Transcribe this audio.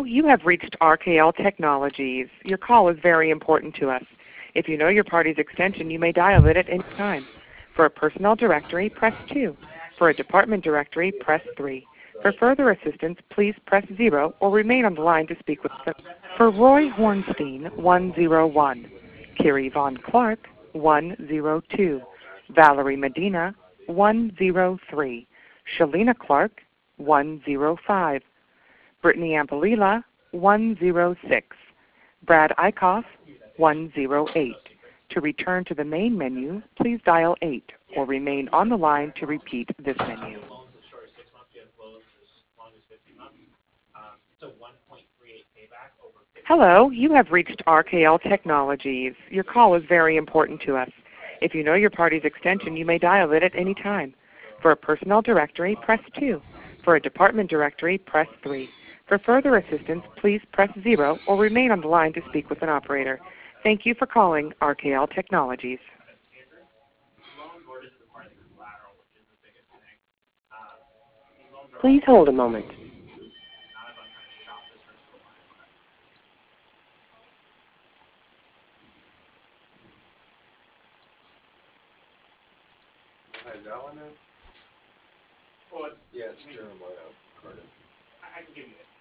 you have reached RKL Technologies. Your call is very important to us. If you know your party's extension, you may dial it at any time. For a personnel directory, press 2. For a department directory, press 3. For further assistance, please press 0 or remain on the line to speak with them. For Roy Hornstein, 101. Kiri Von Clark, 102. Valerie Medina, 103. Shalina Clark, 105. Brittany Ampalila, 106. Brad Eichhoff, 108. To return to the main menu, please dial 8 or remain on the line to repeat this menu. Hello, you have reached RKL Technologies. Your call is very important to us. If you know your party's extension, you may dial it at any time. For a personnel directory, press 2. For a department directory, press 3. For further assistance, please press 0 or remain on the line to speak with an operator. Thank you for calling RKL Technologies. Please hold a moment. Is that one in? Well, yeah, it's Jeremiah Carter. I can give you it.